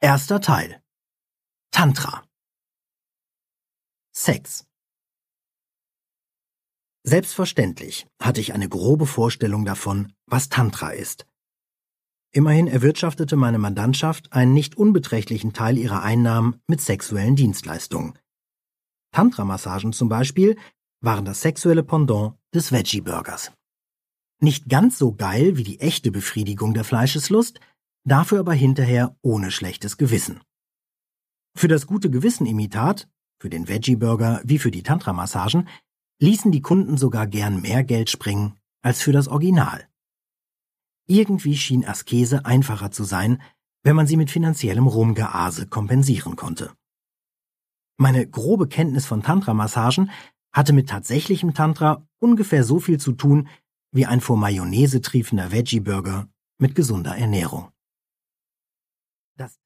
Erster Teil. Tantra. Sex. Selbstverständlich hatte ich eine grobe Vorstellung davon, was Tantra ist. Immerhin erwirtschaftete meine Mandantschaft einen nicht unbeträchtlichen Teil ihrer Einnahmen mit sexuellen Dienstleistungen. Tantra-Massagen zum Beispiel waren das sexuelle Pendant des Veggie-Burgers. Nicht ganz so geil wie die echte Befriedigung der Fleischeslust, dafür aber hinterher ohne schlechtes Gewissen. Für das gute Gewissen-Imitat, für den Veggie-Burger wie für die Tantra-Massagen, ließen die Kunden sogar gern mehr Geld springen als für das Original. Irgendwie schien Askese einfacher zu sein, wenn man sie mit finanziellem Rumgease kompensieren konnte. Meine grobe Kenntnis von Tantra-Massagen hatte mit tatsächlichem Tantra ungefähr so viel zu tun wie ein vor Mayonnaise triefender Veggie-Burger mit gesunder Ernährung.